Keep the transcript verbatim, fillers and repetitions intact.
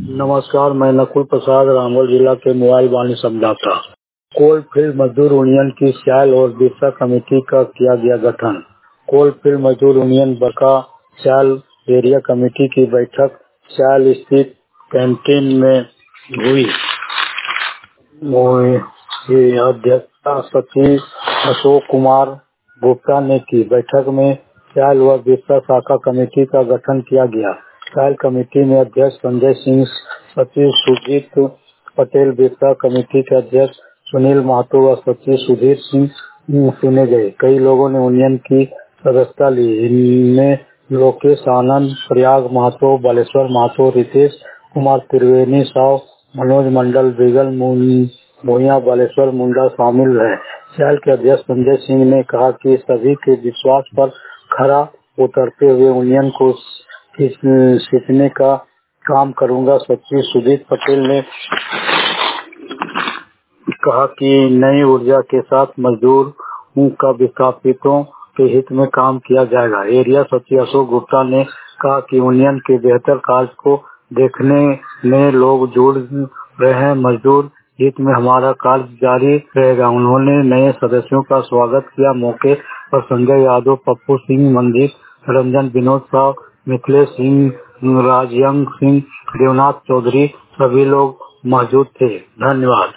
नमस्कार, मैं नकुल प्रसाद रामगढ़ जिला के मोबाइल वाणी संवाददाता। कोल फील्ड मजदूर यूनियन की स्याल और बिरसा कमेटी का किया गया गठन। कोल फील्ड मजदूर यूनियन बका स्याल एरिया कमेटी की बैठक स्याल स्थित कैंटीन में हुई। अध्यक्षता सचिव अशोक कुमार गुप्ता ने की। बैठक में स्याल व बिरसा शाखा कमेटी का गठन किया गया। स्याल कमेटी में अध्यक्ष संजय सिंह, सचिव सुजीत पटेल, बिरसा कमेटी के अध्यक्ष सुनील महतो व सचिव सुधीर सिंह चुने गए। कई लोगों ने यूनियन की सदस्यता ली। इनमें लोकेश आनंद, प्रयाग महतो, बालेश्वर महतो, रितेश कुमार त्रिवेणी साव, मनोज मंडल, बिगल भूया, बालेश्वर मुंडा शामिल है। स्याल के अध्यक्ष संजय सिंह ने कहा कि सभी के विश्वास पर खरा उतरते हुए यूनियन को सींचने का काम करूंगा। सचिव सुजीत पटेल ने कहा कि नई ऊर्जा के साथ मजदूरों का विस्थापितों के हित में काम किया जाएगा। एरिया सचिव अशोक गुप्ता ने कहा कि यूनियन के बेहतर कार्य को देखने में लोग जुड़ रहे हैं। मजदूर हित में हमारा कार्य जारी रहेगा। उन्होंने नए सदस्यों का स्वागत किया। मौके पर संजय यादव, पप्पू सिंह, मंजीत रंजन, विनोद साव, मिथिलेश सिंह, राजयंग सिंह, देवनाथ चौधरी सभी लोग मौजूद थे। धन्यवाद।